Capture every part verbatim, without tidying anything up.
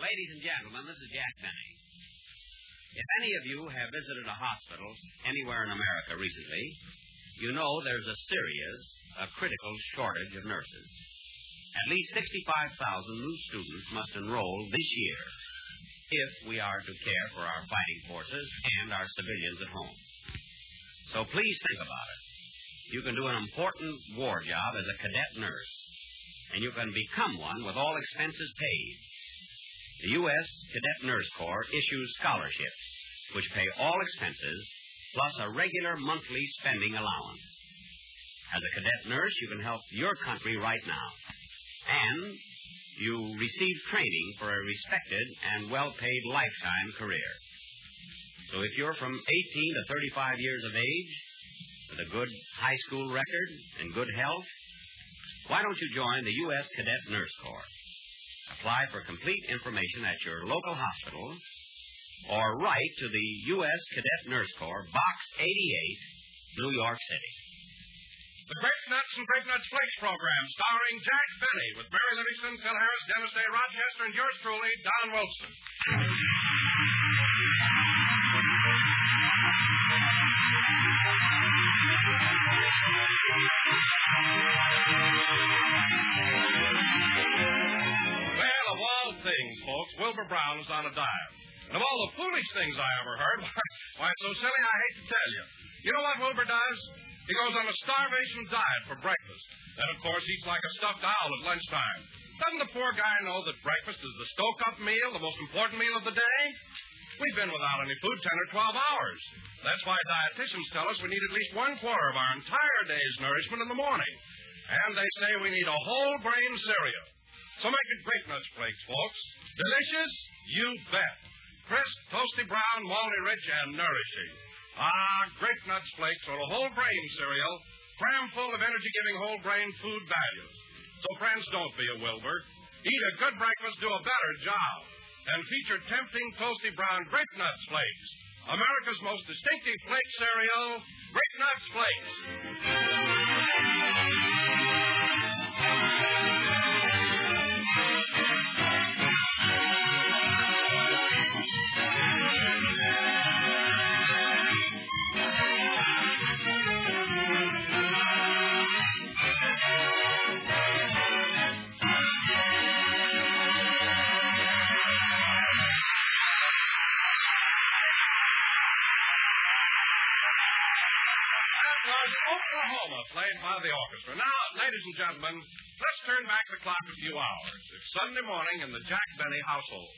Ladies and gentlemen, this is Jack Benny. If any of you have visited a hospital anywhere in America recently, you know there's a serious, a critical shortage of nurses. At least sixty-five thousand new students must enroll this year if we are to care for our fighting forces and our civilians at home. So please think about it. You can do an important war job as a cadet nurse, and you can become one with all expenses paid. The U S Cadet Nurse Corps issues scholarships, which pay all expenses, plus a regular monthly spending allowance. As a cadet nurse, you can help your country right now. And you receive training for a respected and well-paid lifetime career. So if you're from eighteen to thirty-five years of age, with a good high school record and good health, why don't you join the U S Cadet Nurse Corps? Apply for complete information at your local hospital or write to the U S Cadet Nurse Corps, Box eighty-eight, New York City. The Grape Nuts and Grape Nuts Flakes program, starring Jack Benny, with Mary Livingston, Phil Harris, Dennis A. Rochester, and yours truly, Don Wilson. Well, of all things, folks, Wilbur Brown is on a diet. And of all the foolish things I ever heard, why, it's so silly I hate to tell you. You know what Wilbur does? He goes on a starvation diet for breakfast. Then, of course, eats like a stuffed owl at lunchtime. Doesn't the poor guy know that breakfast is the stoke-up meal, the most important meal of the day? We've been without any food ten or twelve hours. That's why dietitians tell us we need at least one quarter of our entire day's nourishment in the morning. And they say we need a whole grain cereal. So make it Grape Nuts Flakes, folks. Delicious? You bet. Crisp, toasty brown, malty rich, and nourishing. Ah, Grape Nuts Flakes are a whole grain cereal, cram full of energy-giving whole grain food values. So, friends, don't be a Wilbur. Eat a good breakfast, do a better job. And feature tempting, toasty brown Grape Nuts Flakes. America's most distinctive flake cereal, Grape Nuts Flakes. Oklahoma, played by the orchestra. Now, ladies and gentlemen, let's turn back the clock a few hours. It's Sunday morning in the Jack Benny household.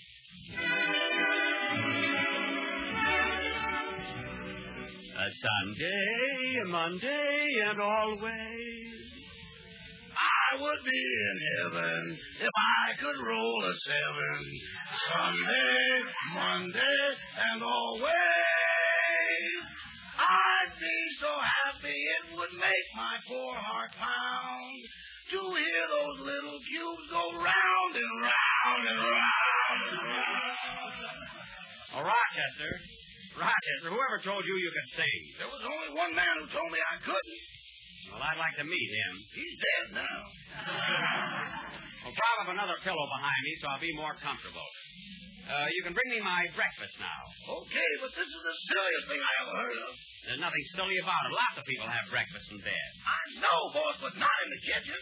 A Sunday, a Monday, and always I would be in heaven if I could roll a seven. Sunday, Monday, and always I'd be so happy it would make my poor heart pound to hear those little cubes go round and round and round and round. Oh, Rochester, Rochester, whoever told you you could sing? There was only one man who told me I couldn't. Well, I'd like to meet him. He's dead now. Well, prop up another pillow behind me so I'll be more comfortable. Uh, you can bring me my breakfast now. Okay, but this is the silliest thing I ever heard of. There's nothing silly about it. Lots of people have breakfast in bed. I know, boss, but not in the kitchen.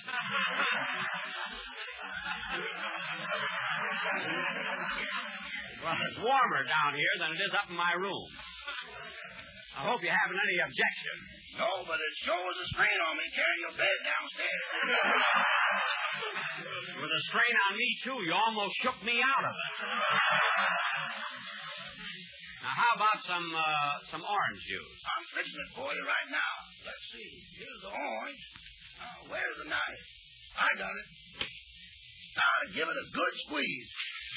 Well, it's warmer down here than it is up in my room. I hope you haven't any objection. No, but it sure was a strain on me carrying your bed downstairs. With a strain on me, too. You almost shook me out of it. Now, how about some uh, some orange juice? I'm fixing it for you right now. Let's see. Here's the orange. Now, where's the knife? I got it. Now, to give it a good squeeze.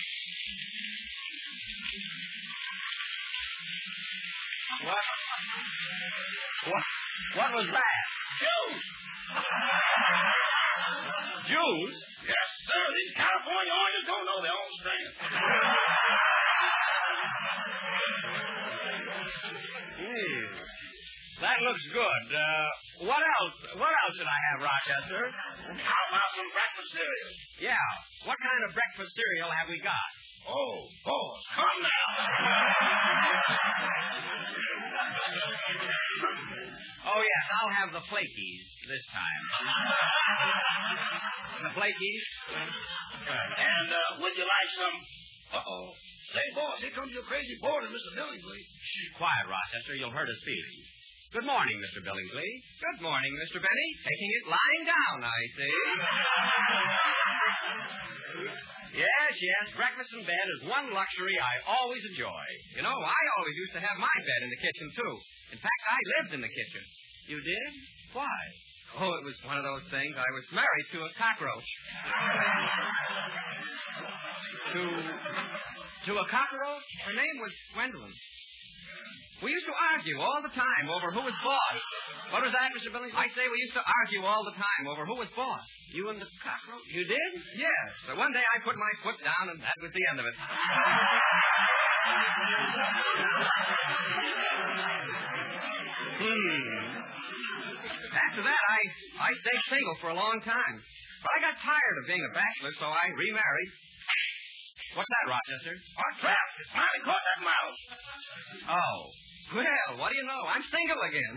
What? What? What was that? Juice. Juice? Yes, sir. These California oranges don't know their own strength. Hmm. That looks good. Uh, what else? What else should I have, Rochester? How about some breakfast cereal? Yeah. What kind of breakfast cereal have we got? Oh, boss, come now. Oh, yes, I'll have the Flakies this time. The Flakies? And uh, would you like some... Uh-oh. Say, boss, here comes your crazy boarder, Mister Billingsley. Shh, quiet, Rochester. You'll hurt his feelings. Good morning, Mister Billingsley. Good morning, Mister Benny. Taking it lying down, I see. Yes, yes. Breakfast in bed is one luxury I always enjoy. You know, I always used to have my bed in the kitchen, too. In fact, I lived in the kitchen. You did? Why? Oh, it was one of those things. I was married to a cockroach. To... to a cockroach? Her name was Gwendolyn. We used to argue all the time over who was boss. What was that, Mister Billingsley? I say we used to argue all the time over who was boss. You and the cockroach? You did? Yes. But one day I put my foot down, and that was the end of it. Hmm. After that, I, I stayed single for a long time. But I got tired of being a bachelor, so I remarried. What's that, Rochester? Our trap has finally caught that mouse. Oh. Well, what do you know? I'm single again.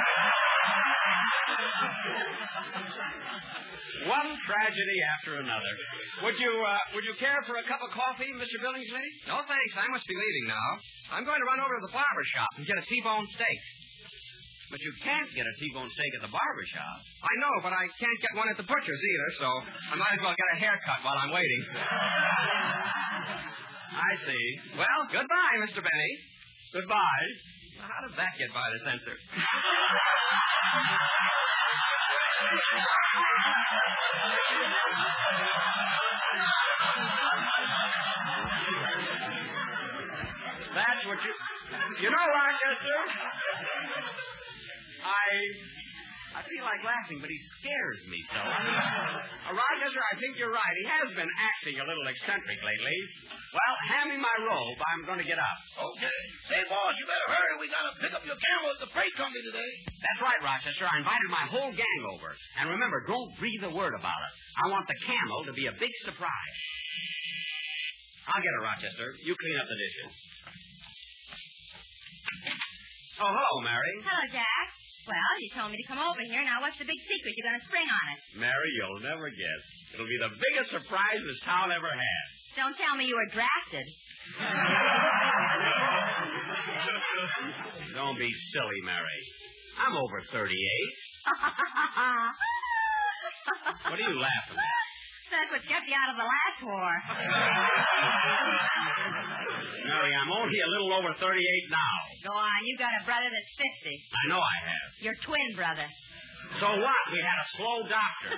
One tragedy after another. Would you, uh, would you care for a cup of coffee, Mister Billingsley? No, thanks. I must be leaving now. I'm going to run over to the barber shop and get a T-bone steak. But you can't get a T-bone steak at the barber shop. I know, but I can't get one at the butcher's either, so I might as well get a haircut while I'm waiting. I see. Well, goodbye, Mister Benny. Goodbye. How does that get by the censor? That's what you... You know, Rochester, I... I feel like laughing, but he scares me so. Uh, Rochester, I think you're right. He has been acting a little eccentric lately. Well, hand me my robe. I'm going to get up. Okay. Say, boss, you better hurry. We got to pick up your camel at the freight company today. That's right, Rochester. I invited my whole gang over. And remember, don't breathe a word about it. I want the camel to be a big surprise. I'll get it, Rochester. You clean up the dishes. Oh, hello, Mary. Hello, Jack. Well, you told me to come over here. Now, what's the big secret you're going to spring on us? Mary, you'll never guess. It'll be the biggest surprise this town ever had. Don't tell me you were drafted. Don't be silly, Mary. I'm over thirty-eight. What are you laughing at? That's what kept you out of the last war. Mary, I'm only a little over thirty-eight now. Go on. You got a brother that's fifty. I know I have. Your twin brother. So what? We had a slow doctor.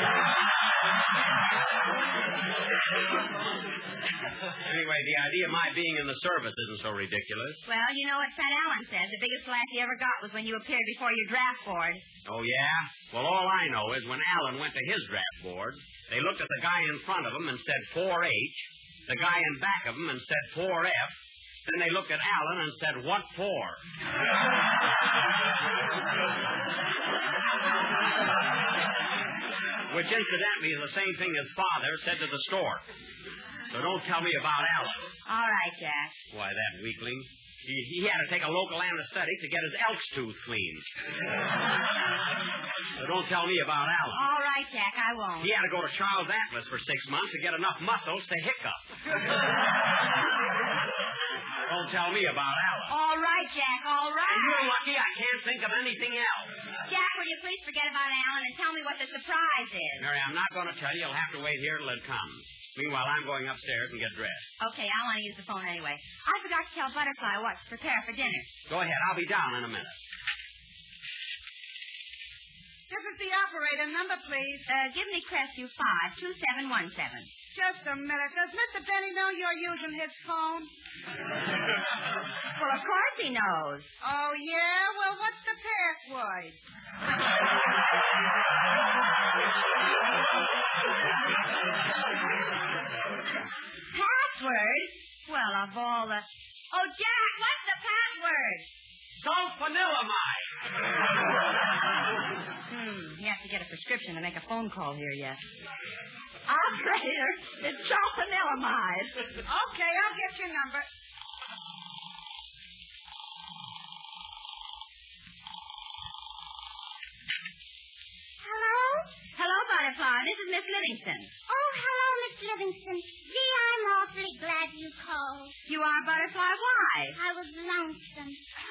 Anyway, the idea of my being in the service isn't so ridiculous. Well, you know what Fat Allen said. The biggest laugh he ever got was when you appeared before your draft board. Oh, yeah? Well, all I know is when Allen went to his draft board, they looked at the guy in front of him and said four H, the guy in back of him and said four F, then they looked at Allen and said, what for? Which, incidentally, is the same thing his father said to the stork. So don't tell me about Allen. All right, Jack. Why, that weakling. He, he had to take a local anesthetic to get his elk's tooth cleaned. So don't tell me about Allen. All right, Jack, I won't. He had to go to Charles Atlas for six months to get enough muscles to hiccup. Don't tell me about Allen. All right, Jack, all right. And you're lucky I can't think of anything else. Jack, will you please forget about Allen and tell me what the surprise is? Mary, I'm not going to tell you. You'll have to wait here till it comes. Meanwhile, I'm going upstairs and get dressed. Okay, I want to use the phone anyway. I forgot to tell Butterfly what to prepare for dinner. Go ahead. I'll be down in a minute. This is the operator. Number, please. Uh, give me Crestview five two seven one seven. Just a minute. Does Mister Benny know you're using his phone? Well, of course he knows. Oh, yeah? Well, what's the password? Password? Well, of all the... Oh, Jack, what's the password? Sulfanilamide. Hmm. You have to get a prescription to make a phone call here yet. Operator, it's sulfanilamide. Okay, I'll get your number. Hello? Hello, Butterfly. This is Miss Livingston. Oh, hello, Miss Livingston. Gee, I'm awfully glad you called. You are Butterfly. Why? I was lonesome.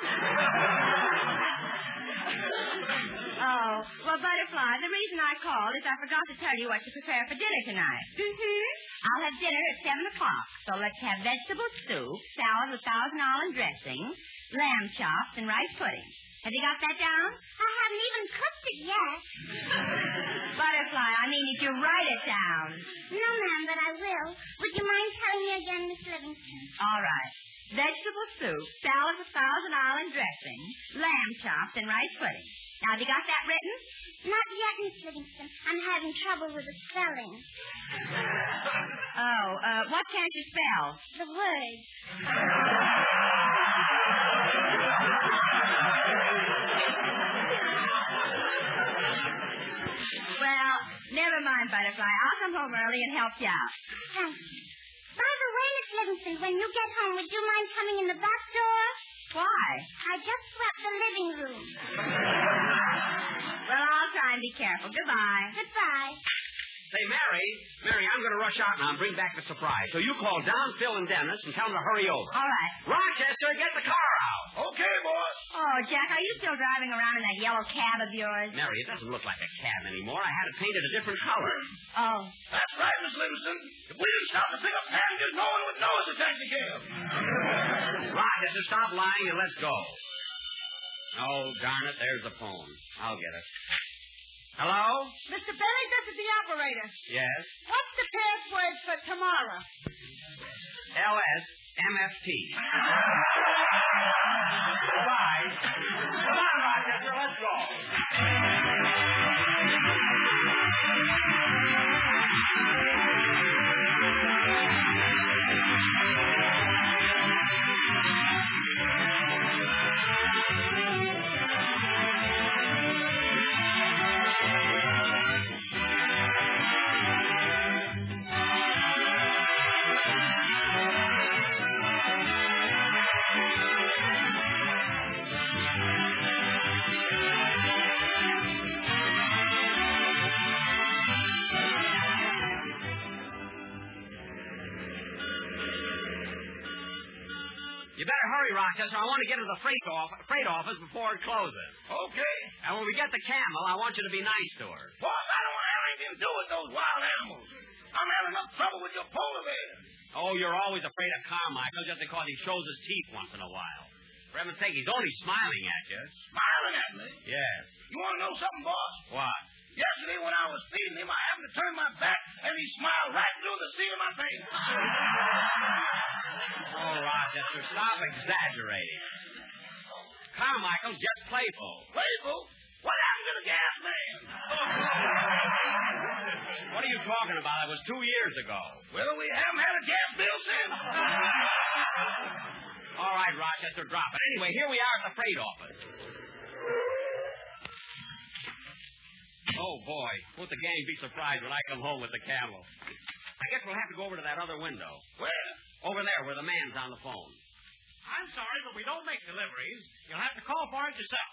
Oh, well, Butterfly, the reason I called is I forgot to tell you what to prepare for dinner tonight. Mm-hmm. I'll have dinner at seven o'clock. So let's have vegetable soup, salad with Thousand Island dressing, lamb chops, and rice pudding. Have you got that down? I haven't even cooked it yet. Butterfly, I mean, did you write it down? No, ma'am, but I will. Would you mind telling me again, Miss Livingston? All right. Vegetable soup, salad with Thousand Island dressing, lamb chops, and rice pudding. Now, have you got that written? Not yet, Miss Livingston. I'm having trouble with the spelling. Oh, uh, what can't you spell? The words. Well, never mind, Butterfly. I'll come home early and help you out. Thank you. By the way, Miss Livingston, when you get home, would you mind coming in the back door? Why? I just swept the living room. Well, I'll try and be careful. Goodbye. Goodbye. Say, Mary, Mary, I'm going to rush out now and bring back the surprise. So you call Don, Phil, and Dennis and tell them to hurry over. All right. Rochester, get the car out. Okay, boss. Oh, Jack, are you still driving around in that yellow cab of yours? Mary, it doesn't look like a cab anymore. I had it painted a different color. Oh. That's right, Miss Livingston. If we didn't stop to pick up passengers, no one would know it's a taxi cab. Rochester, stop lying and let's go. Oh, darn it, there's the phone. I'll get it. Hello? Mister Benny, this is the operator. Yes? What's the password for tomorrow? L S M F T. Goodbye. Come on, Rochester, let's go. You better hurry, Rochester. I want to get to the freight, off- freight office before it closes. Okay. And when we get the camel, I want you to be nice to her. Boss, I don't want to have anything to do with those wild animals. I'm having enough trouble with your polar bear. Oh, you're always afraid of Carmichael just because he shows his teeth once in a while. For heaven's sake, he's only smiling at you. Smiling at me. Yes. You want to know something, boss? What? Yesterday when I was feeding him, I happened to turn my back, and he smiled right through the seat of my face. Oh, Rochester, stop exaggerating. Carmichael's just playful. Playful? What happened to the gas man? What are you talking about? It was two years ago. Well, we haven't had a gas bill since. All right, Rochester, drop it. Anyway, here we are at the freight office. Oh, boy. Won't the gang be surprised when I come home with the camel? I guess we'll have to go over to that other window. Where? Over there, where the man's on the phone. I'm sorry, but we don't make deliveries. You'll have to call for it yourself.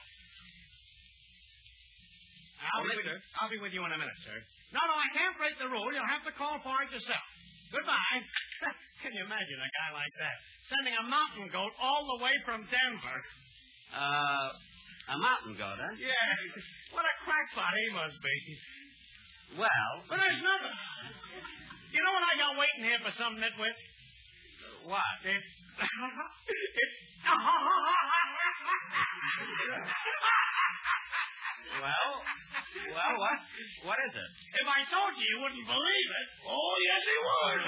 I'll, Oh, be with, mister. I'll be with you in a minute, sir. No, no, I can't break the rule. You'll have to call for it yourself. Goodbye. Can you imagine a guy like that sending a mountain goat all the way from Denver? Uh, a mountain goat, huh? Yeah. What a crackpot he must be. Well, But there's nothing. You know what I got waiting here for some nitwit? what? It's... it's... Well, well, what? What is it? If I told you, you wouldn't believe it. Oh, yes, he would.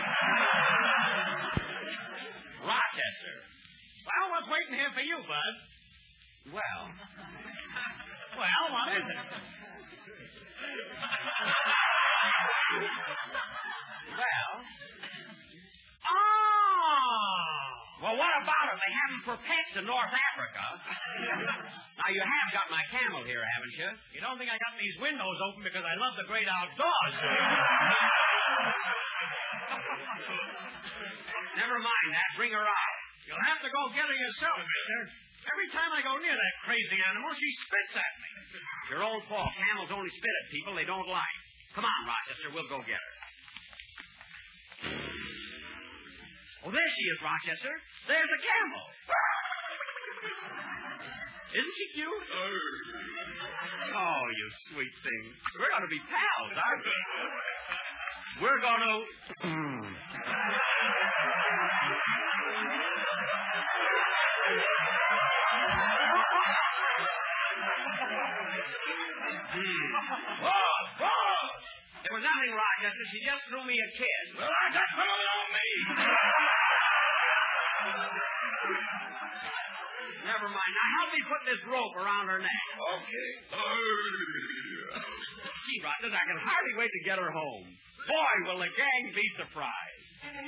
Rochester. Well, what's waiting here for you, Bud? Well, Well, what is it? well. Oh! Well, Well, what about them? They have them for pets in North Africa. Now, you have got my camel here, haven't you? You don't think I got these windows open because I love the great outdoors? Never mind that. Bring her out. You'll have to go get her yourself, mister. Every time I go near that crazy animal, she spits at me. Your own fault. Camels only spit at people they don't like. Come on, Rochester. We'll go get her. Oh, there she is, Rochester. There's a camel. Isn't she cute? Oh, you sweet thing. We're going to be pals, aren't we? We're going to... Whoa, whoa! There was nothing, Rochester. She just threw me a kiss. Well, I got some of it on me. Never mind. Now help me put this rope around her neck. Okay. Gee, Rochester, I can hardly wait to get her home. Boy, will the gang be surprised.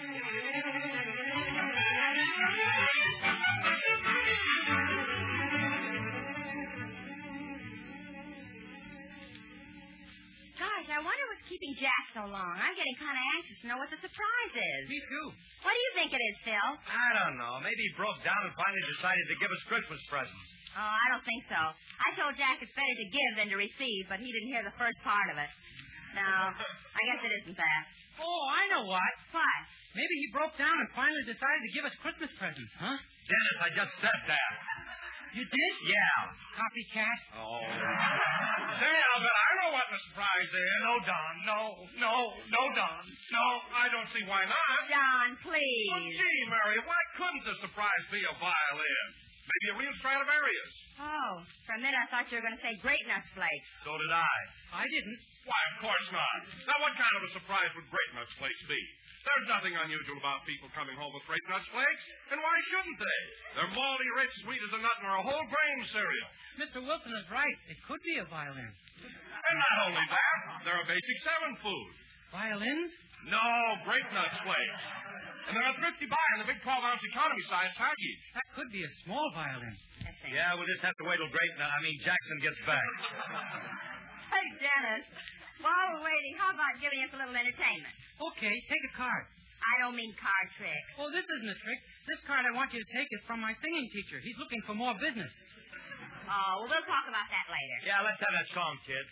Gosh, I wonder what's keeping Jack so long. I'm getting kind of anxious to know what the surprise is. Me too. What do you think it is, Phil? I don't know. Maybe he broke down and finally decided to give us Christmas presents. Oh, I don't think so. I told Jack it's better to give than to receive, but he didn't hear the first part of it. No, I guess it isn't that. Oh, I know what. What? Maybe he broke down and finally decided to give us Christmas presents, huh? Dennis, I just said that. You did? Yeah. Copycat? Oh. Say, Albert, I know what the surprise is. No, Don. No, no, no, Don. No, I don't see why not. John, please. Well, gee, Mary, why couldn't the surprise be a violin? Maybe a real Stradivarius. Oh, for a minute I thought you were going to say Great Nuts Flakes. So did I. I didn't. Why, of course not. Now, what kind of a surprise would Great Nuts Flakes be? There's nothing unusual about people coming home with Great Nuts Flakes, and why shouldn't they? They're malty, rich, sweet as a nut, and are a whole grain cereal. Mister Wilson is right. It could be a violin. And not only that, they're a basic seven food. Violins? No, Great Nuts Flakes. And they're a thrifty buy in the big twelve-ounce economy size package. That could be a small violin. Yeah, we'll just have to wait till Great, I mean, Jackson gets back. Hey, Dennis, while we're waiting, how about giving us a little entertainment? Okay, take a card. I don't mean card tricks. Oh, this isn't a trick. This card I want you to take is from my singing teacher. He's looking for more business. Oh, well, we'll talk about that later. Yeah, let's have that song, kid.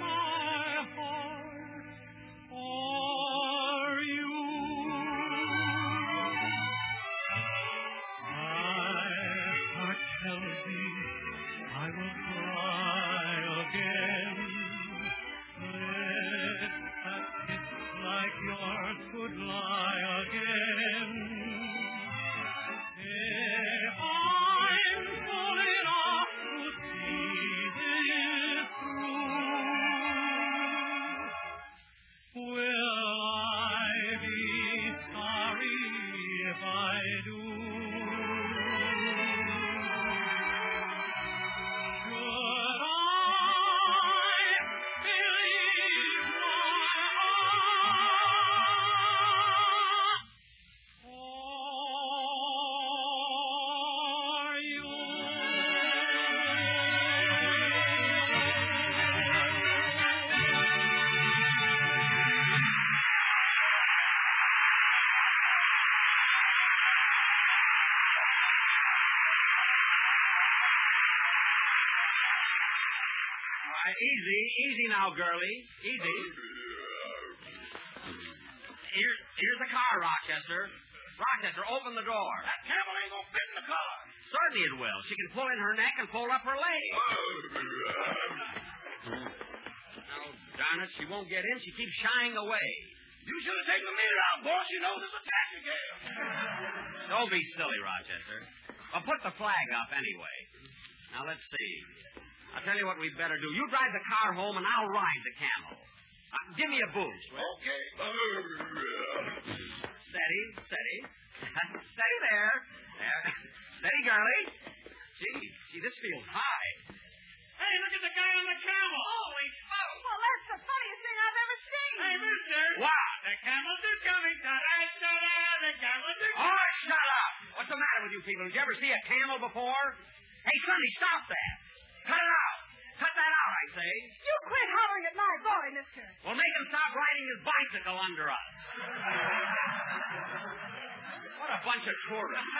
Are you right, easy, easy now, girlie. Easy. Here, here's the car, Rochester. Rochester, open the door. That camel ain't gonna fit in the car. Certainly it will. She can pull in her neck and fold up her leg. Now, darn it, she won't get in. She keeps shying away. You should have taken the meter out, boss. You know there's a taxi cab. Don't be silly, Rochester. Well, put the flag up anyway. Now, let's see. I'll tell you what we'd better do. You drive the car home, and I'll ride the camel. Uh, give me a boost. Okay. Steady, steady. Steady there. There. Steady, girlie. Gee, gee, this feels high. Hey, look at the guy on the camel. Holy smoke. Well, that's the funniest thing I've ever seen. Hey, mister. What? The camels are coming. Ta-da, ta-da, the camels are Oh, coming. shut up. What's the matter with you people? Did you ever see a camel before? Hey, Sonny, stop that. Cut it out. Cut that out, I say. You quit hollering at my boy, mister. Well, make him stop riding his bicycle under us. What a bunch of tourists.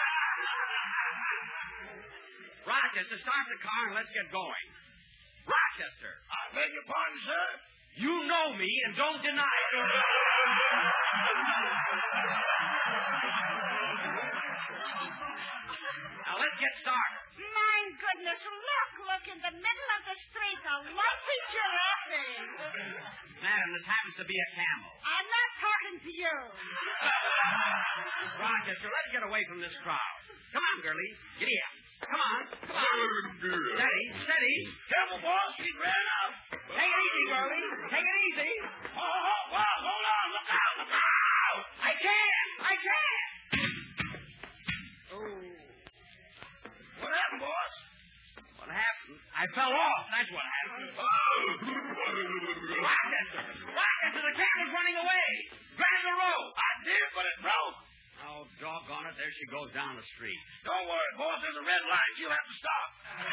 Rochester, start the car and let's get going. Rochester. I beg your pardon, sir. You know me and don't deny it. Now, let's get started. My goodness, look, look, in the middle of the street, a lumpy giraffe. Madam, this happens to be a camel. I'm not talking to you. Rochester, let's get away from this crowd. Come on, girlie. Giddy up. Come on. Come on. Steady, steady. Careful, boss. He ran out. Take it easy, girlie. Take it easy. Oh, oh, well, hold on. Look out, look out. I can't. I can't. Oh. What happened, boss? What happened? I fell off. That's what happened. Rochester. Rochester, the cat is running away. Grab the rope. I did, but it broke. Oh, doggone it. There she goes down the street. Don't worry, boss. There's a red light. She'll have to stop.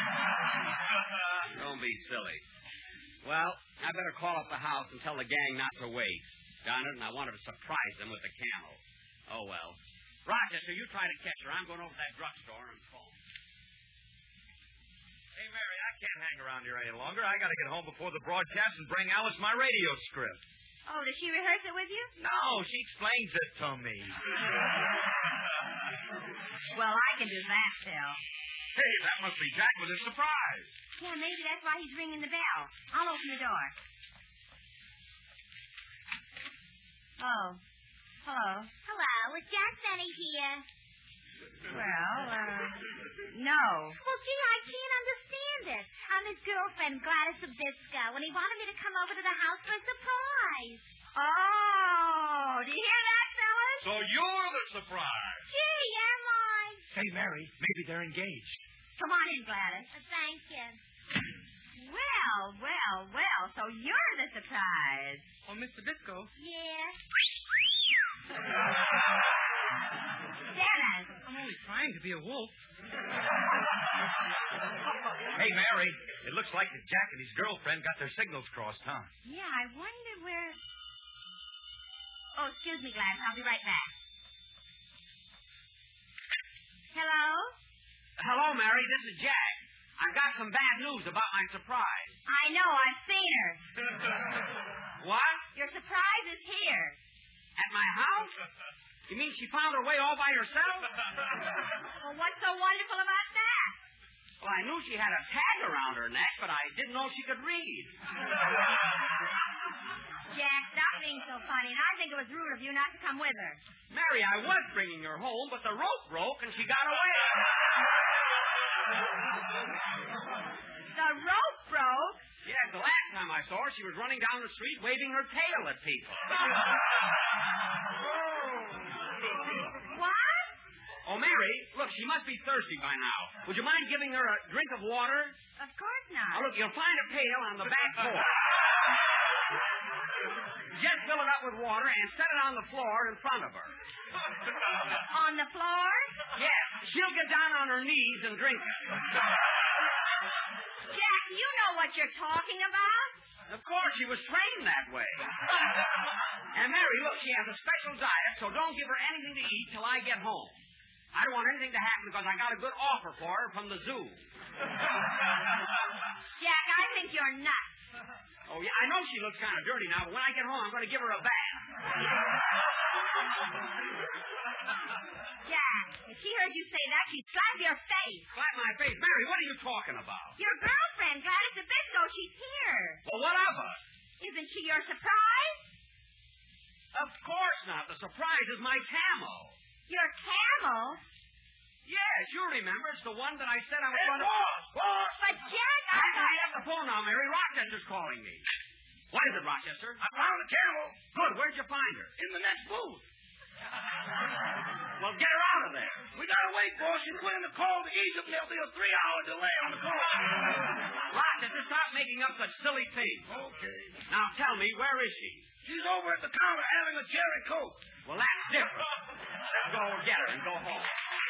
Don't be silly. Well, I better call up the house and tell the gang not to wait. Darn it, and I wanted to surprise them with the camel. Oh, well. Rochester, you try to catch her. I'm going over to that drugstore and call. Hey, Mary, I can't hang around here any longer. I got to get home before the broadcast and bring Alice my radio script. Oh, does she rehearse it with you? No, she explains it to me. Well, I can do that, Phil. Hey, that must be Jack with his surprise. Yeah, maybe that's why he's ringing the bell. I'll open the door. Oh. Hello. Hello, is Jack Benny here? Well, uh, no. Well, gee, I can't understand it. I'm his girlfriend, Gladys Zabisco, and he wanted me to come over to the house for a surprise. Oh, do you hear that, fellas? So you're the surprise. Gee, am I? Say, Mary, maybe they're engaged. Come on in, Gladys. Uh, thank you. Well, well, well, so you're the surprise. Oh, Mister Bisco. Yeah. Dennis. I'm only trying to be a wolf. Hey, Mary, it looks like that Jack and his girlfriend got their signals crossed, huh? Yeah, I wonder where... Oh, excuse me, Gladys. I'll be right back. Hello? Hello, Mary. This is Jack. I've got some bad news about my surprise. I know. I've seen her. What? Your surprise is here. At my house? You mean she found her way all by herself? Well, what's so wonderful about that? Well, I knew she had a tag around her neck, but I didn't know she could read. Jack, stop being so funny, and I think it was rude of you not to come with her. Mary, I was bringing her home, but the rope broke and she got away. The rope broke? Yes, the last time I saw her, she was running down the street waving her tail at people. What? Oh, Mary, look, she must be thirsty by now. Would you mind giving her a drink of water? Of course Now, not. look, you'll find a pail on the back porch. Just fill it up with water and set it on the floor in front of her. On the floor? Yes, she'll get down on her knees and drink it. Jack, you know what you're talking about. Of course, she was trained that way. And Mary, look, she has a special diet, so don't give her anything to eat till I get home. I don't want anything to happen because I got a good offer for her from the zoo. Jack, I think you're nuts. Oh, yeah, I know she looks kind of dirty now, but when I get home, I'm going to give her a bath. Jack, if she heard you say that, she'd slap your face. Slap my face? Mary, what are you talking about? Your girlfriend, Gladys Zabisco, she's here. Well, what of her? Isn't she your surprise? Of course not. The surprise is my camel. Your camel? Yes, you remember. It's the one that I said I was going to... Boss, boss. But, Jack, I I... hang up the phone now, Mary. Rochester's calling me. What is it, Rochester? I found the camel Good. Where'd you find her? in the next booth. Well, get her out of there. We gotta wait, boss. She's put in the call to Egypt, and there'll be a three-hour delay on the call. Rochester, stop making up such silly things. Okay. Now tell me, where is she? She's over at the counter having a cherry coke. Well, that's different. Let's go get her and go home.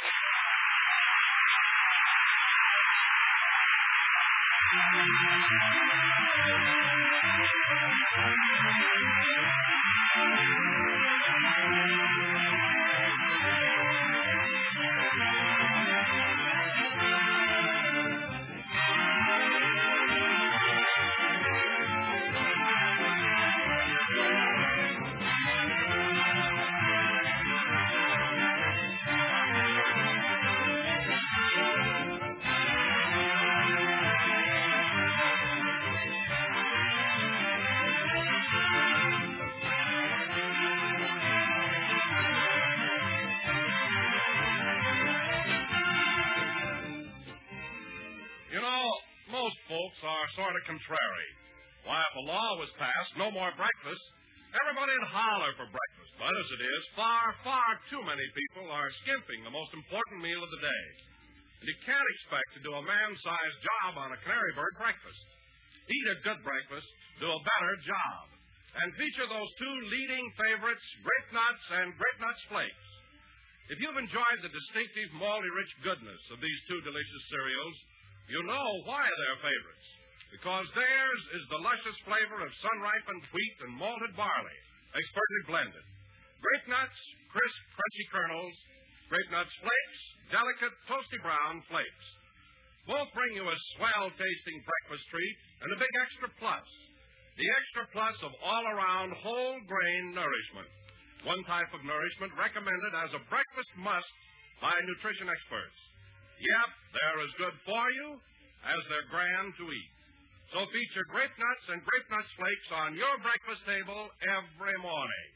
You know, most folks are sort of contrary. Why, if a law was passed, no more breakfast, everybody'd holler for breakfast. But as it is, far, far too many people are skimping the most important meal of the day. And you can't expect to do a man-sized job on a canary bird breakfast. Eat a good breakfast, do a better job. And feature those two leading favorites, Grape Nuts and Grape Nuts Flakes. If you've enjoyed the distinctive malty-rich goodness of these two delicious cereals, you know why they're favorites. Because theirs is the luscious flavor of sun-ripened wheat and malted barley, expertly blended. Grape Nuts, crisp, crunchy kernels. Grape Nuts Flakes, delicate, toasty brown flakes. Both bring you a swell-tasting breakfast treat and a big extra plus. The extra plus of all-around whole-grain nourishment. One type of nourishment recommended as a breakfast must by nutrition experts. Yep, they're as good for you as they're grand to eat. So feature Grape Nuts and Grape Nuts Flakes on your breakfast table every morning.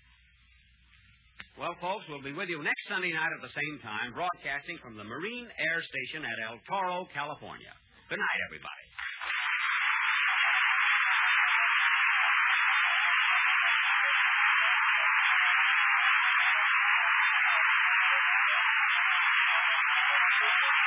Well, folks, we'll be with you next Sunday night at the same time, broadcasting from the Marine Air Station at El Toro, California. Good night, everybody. Thank you.